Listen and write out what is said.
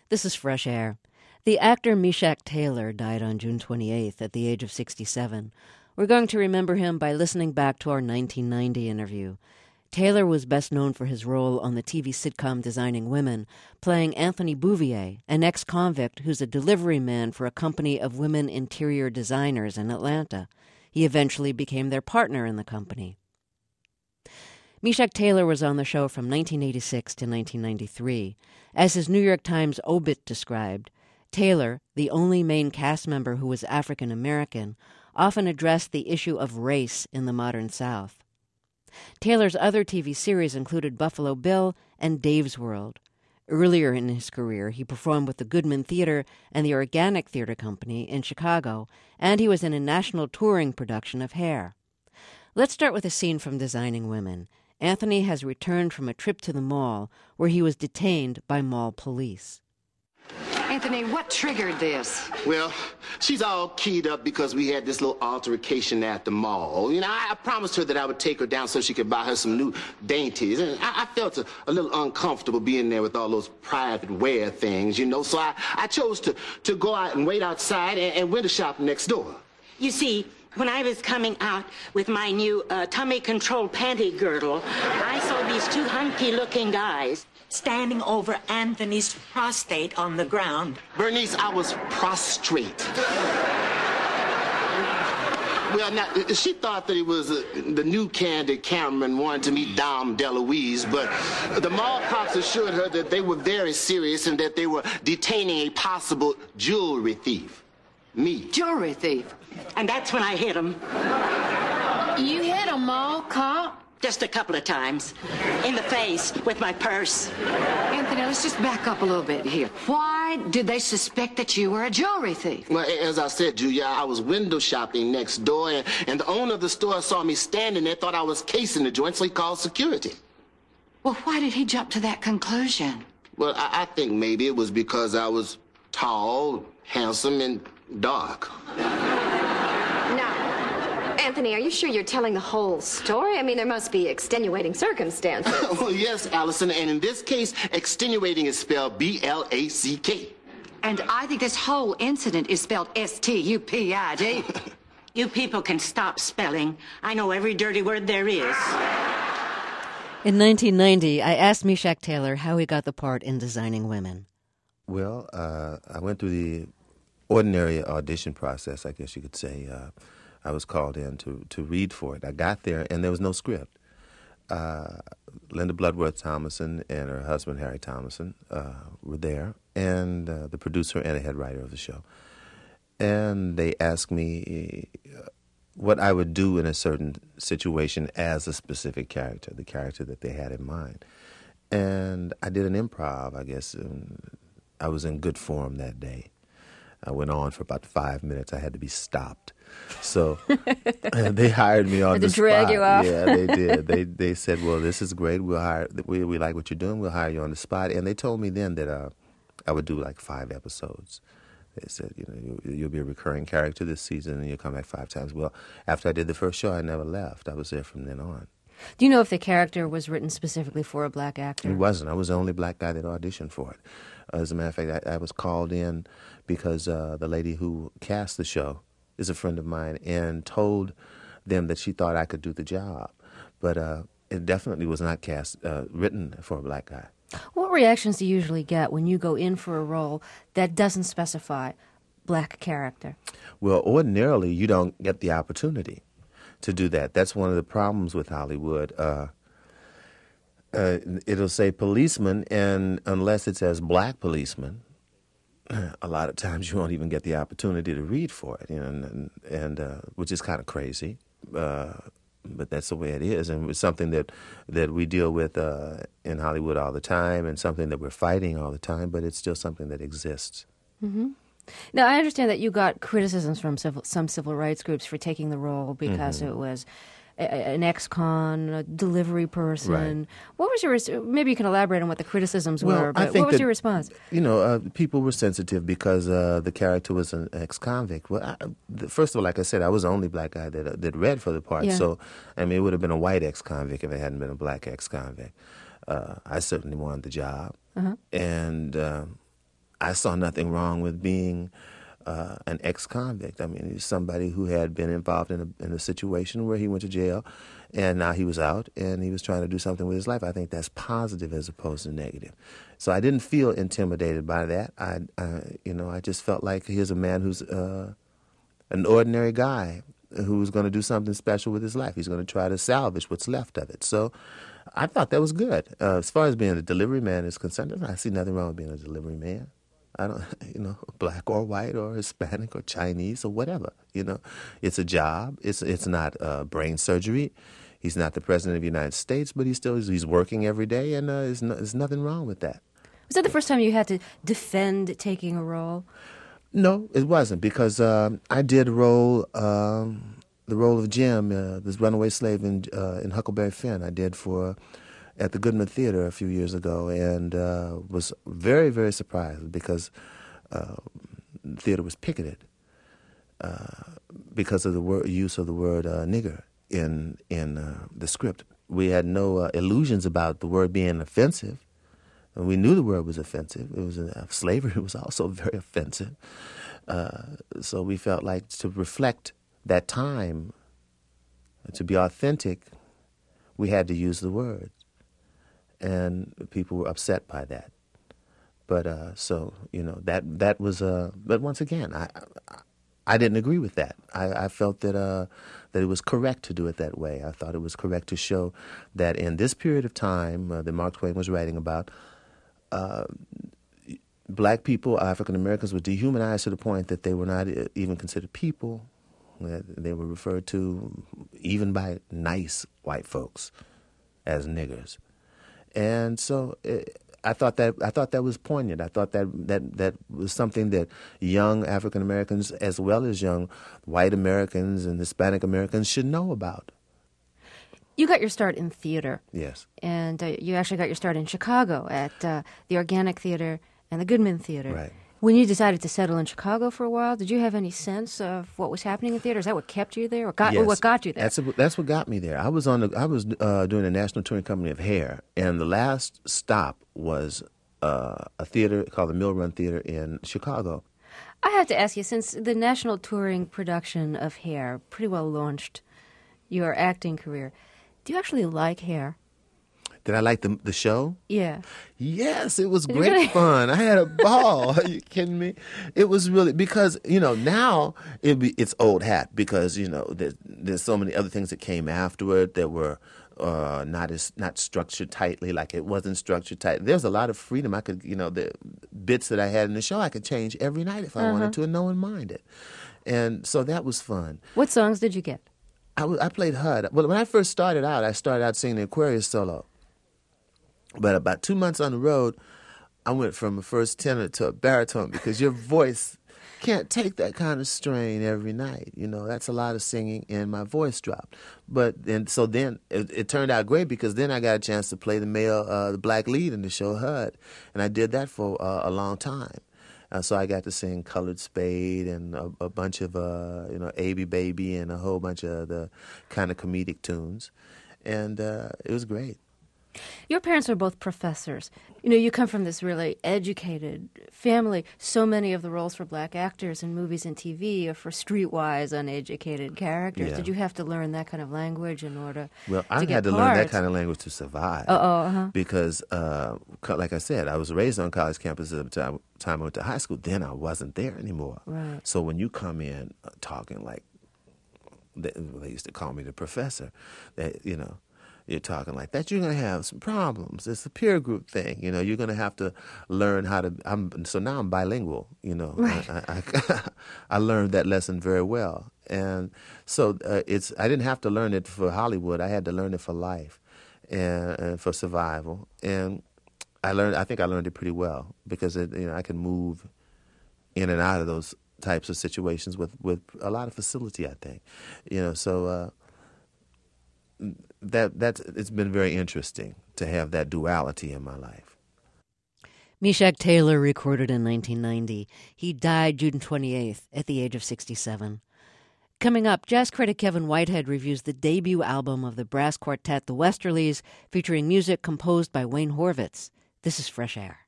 This is Fresh Air. The actor Meshack Taylor died on June 28th at the age of 67. We're going to remember him by listening back to our 1990 interview. Taylor was best known for his role on the TV sitcom Designing Women, playing Anthony Bouvier, an ex-convict who's a delivery man for a company of women interior designers in Atlanta. He eventually became their partner in the company. Meshack Taylor was on the show from 1986 to 1993. As his New York Times obit described, Taylor, the only main cast member who was African American, often addressed the issue of race in the modern South. Taylor's other TV series included Buffalo Bill and Dave's World. Earlier in his career, he performed with the Goodman Theater and the Organic Theater Company in Chicago, and he was in a national touring production of Hair. Let's start with a scene from Designing Women. Anthony has returned from a trip to the mall where he was detained by mall police. Anthony, what triggered this? Well, she's all keyed up because we had this little altercation at the mall. You know, I promised her that I would take her down so she could buy her some new dainties. And I felt a little uncomfortable being there with all those private wear things, you know. So I chose to go out and wait outside and window shop next door. You see, when I was coming out with my new tummy control panty girdle, I saw these two hunky-looking guys standing over Anthony's prostate on the ground. Bernice, I was prostrate. Well, now, she thought that it was the new candidate Cameron wanted to meet Dom DeLuise, but the mall cops assured her that they were very serious and that they were detaining a possible jewelry thief. Me. Jewelry thief. And that's when I hit him. You hit a mall cop? Just a couple of times. In the face with my purse. Anthony, let's just back up a little bit here. Why did they suspect that you were a jewelry thief? Well, as I said, Julia, I was window shopping next door, and the owner of the store saw me standing there, thought I was casing the joint, so he called security. Well, why did he jump to that conclusion? Well, I think maybe it was because I was tall, handsome, and dark. Now, Anthony, are you sure you're telling the whole story? I mean, there must be extenuating circumstances. Well, yes, Allison, and in this case, extenuating is spelled B-L-A-C-K. And I think this whole incident is spelled S-T-U-P-I-D. You people can stop spelling. I know every dirty word there is. In 1990, I asked Meshack Taylor how he got the part in Designing Women. Well, I went through the ordinary audition process, I guess you could say. I was called in to read for it. I got there, and there was no script. Linda Bloodworth Thomason and her husband, Harry Thomason, were there, and the producer and the head writer of the show. And they asked me what I would do in a certain situation as a specific character, the character that they had in mind. And I did an improv, I guess. I was in good form that day. I went on for about 5 minutes. I had to be stopped. So they hired me on the spot. Had to drag you off. Yeah, they did. They said, well, this is great. We like what you're doing. We'll hire you on the spot. And they told me then that I would do like 5 episodes. They said, you'll be a recurring character this season and you'll come back 5 times. Well, after I did the first show, I never left. I was there from then on. Do you know if the character was written specifically for a black actor? It wasn't. I was the only black guy that auditioned for it. As a matter of fact, I was called in because the lady who cast the show is a friend of mine and told them that she thought I could do the job. But it definitely was not written for a black guy. What reactions do you usually get when you go in for a role that doesn't specify black character? Well, ordinarily, you don't get the opportunity to do that. That's one of the problems with Hollywood. It'll say policeman, and unless it says black policeman, a lot of times you won't even get the opportunity to read for it, and which is kind of crazy. But that's the way it is, and it's something that we deal with in Hollywood all the time, and something that we're fighting all the time. But it's still something that exists. Mm-hmm. Now, I understand that you got criticisms from some civil rights groups for taking the role because it was an ex-con, a delivery person. Right. What was your? Maybe you can elaborate on what the criticisms were. But what was your response? People were sensitive because the character was an ex-convict. Well, first of all, like I said, I was the only black guy that read for the part. Yeah. So, I mean, it would have been a white ex-convict if it hadn't been a black ex-convict. I certainly wanted the job, and I saw nothing wrong with being an ex-convict. I mean, he's somebody who had been involved in a situation where he went to jail, and now he was out, and he was trying to do something with his life. I think that's positive as opposed to negative. So I didn't feel intimidated by that. I just felt like here's a man who's an ordinary guy who's going to do something special with his life. He's going to try to salvage what's left of it. So I thought that was good. As far as being a delivery man is concerned, I see nothing wrong with being a delivery man. I don't, black or white or Hispanic or Chinese or whatever. It's a job. It's not brain surgery. He's not the president of the United States, but he's working every day, and there's nothing wrong with that. Was that the first time you had to defend taking a role? No, it wasn't, because I did the role of Jim, this runaway slave in Huckleberry Finn. I did at the Goodman Theater a few years ago, and was very, very surprised because the theater was picketed because of the use of the word nigger in the script. We had no illusions about the word being offensive. And we knew the word was offensive. It was slavery was also very offensive. So we felt like to reflect that time, to be authentic, we had to use the word. And people were upset by that. But that was. But once again, I didn't agree with that. I felt that it was correct to do it that way. I thought it was correct to show that in this period of time that Mark Twain was writing about, black people, African Americans, were dehumanized to the point that they were not even considered people. They were referred to even by nice white folks as niggers. And so I thought that was poignant. I thought that was something that young African Americans, as well as young white Americans and Hispanic Americans, should know about. You got your start in theater. Yes. And you actually got your start in Chicago at the Organic Theater and the Goodman Theater. Right. When you decided to settle in Chicago for a while, did you have any sense of what was happening in theater? Is that what kept you there, or what got you there? That's what got me there. I was doing the National Touring Company of Hair, and the last stop was a theater called the Mill Run Theater in Chicago. I have to ask you, since the national touring production of Hair pretty well launched your acting career, do you actually like Hair? Did I like the show? Yeah. Yes, it was great fun. I had a ball. Are you kidding me? It was really, because, now it's old hat, because, there's so many other things that came afterward that were not structured tightly, like it wasn't structured tight. There's a lot of freedom. I could, the bits that I had in the show, I could change every night if I wanted to, and no one minded. And so that was fun. What songs did you get? I played HUD. Well, when I first started out singing the Aquarius solo. But about 2 months on the road, I went from a first tenor to a baritone, because your voice can't take that kind of strain every night. That's a lot of singing, and my voice dropped. But then it turned out great, because then I got a chance to play the black lead in the show HUD, and I did that for a long time. So I got to sing Colored Spade and a bunch of A.B. Baby and a whole bunch of the kind of comedic tunes, and it was great. Your parents are both professors. You come from this really educated family. So many of the roles for black actors in movies and TV are for streetwise, uneducated characters. Yeah. Did you have to learn that kind of language in order Well, to I get had to parts? learn that kind of language to survive. Because, like I said, I was raised on college campus at the time I went to high school. Then I wasn't there anymore. Right. So when you come in talking like, they used to call me the professor, you're talking like that, you're going to have some problems. It's a peer group thing. You're going to have to learn how to. So now I'm bilingual. Right. I learned that lesson very well, and so I didn't have to learn it for Hollywood. I had to learn it for life, and for survival. And I think I learned it pretty well, because I can move in and out of those types of situations with a lot of facility, I think. So. It's been very interesting to have that duality in my life. Meshach Taylor recorded in 1990. He died June 28th at the age of 67. Coming up, jazz critic Kevin Whitehead reviews the debut album of the brass quartet The Westerlies, featuring music composed by Wayne Horvitz. This is Fresh Air.